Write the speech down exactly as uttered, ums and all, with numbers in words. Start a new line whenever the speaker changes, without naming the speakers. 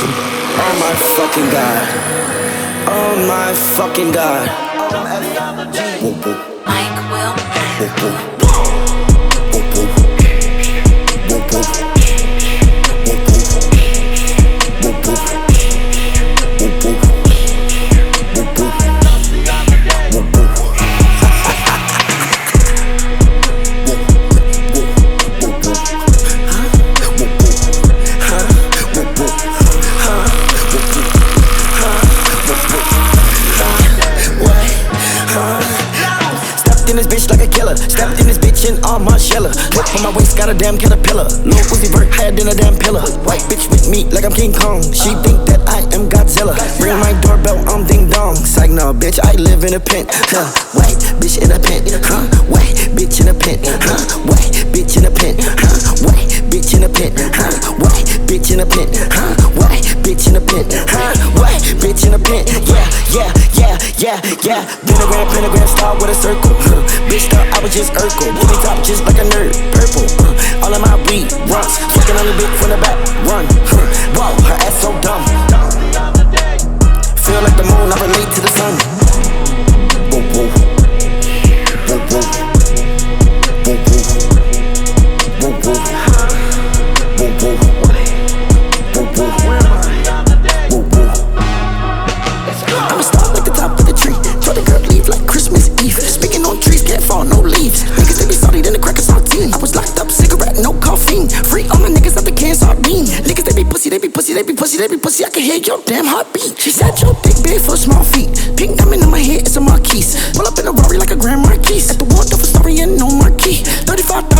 Oh my fucking god. Oh my fucking god.
Mike Will.
In this bitch like a killer, stepped in this bitch in all my sheller. Whip on my waist, got a damn caterpillar. Lil Uzi Vert higher than a damn pillar. White bitch with me like I'm King Kong. She think that I am Godzilla. Ring my doorbell, I'm ding dong. Psych, no bitch, I live in a pen. Huh? White bitch in a pen. Huh? White bitch in a pen. Huh? White bitch in a pen. Huh? White bitch in a pen. Huh? White bitch in a pen. Huh? White bitch in a pen. Huh? White bitch in a pen. Yeah, yeah, yeah, yeah, yeah. Pentagram, pentagram, star with a circle. Huh? Bitch thought I was just Urkel. Booty top just like a nerd. Purple. Uh, all of my weed runs. Fucking on the dick from the back. Run. Huh. Whoa, her ass so dumb. Feel like the moon, I relate to the sun. Whoa, whoa. Whoa, whoa. Whoa, whoa. Whoa, whoa. Whoa, whoa. Whoa, whoa. Whoa, whoa. I'ma start like the top of the tree. Try the girl leave like Christmas Eve. Speaking on trees, can't fall, no leaves. Niggas, they be salty, then the crackers saltine. I was locked up, cigarette, no caffeine. Free all my niggas out the can sardine. Niggas, they be pussy, they be pussy, they be pussy, they be pussy. I can hear your damn heartbeat. She said your dick big for small feet. Pink diamond in my head, it's a Marquise. Pull up in a Rari like a Grand Marquis. At the Waldorf Astoria, no marquee. thirty-five